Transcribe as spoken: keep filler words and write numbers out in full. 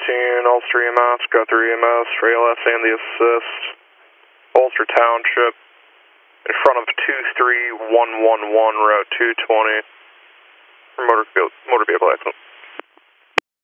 fifteen, Ulster E M S, Guthrie E M S, for A L S and the assist, Ulster Township, in front of two three one one one, Route two twenty, for motor, motor vehicle accident.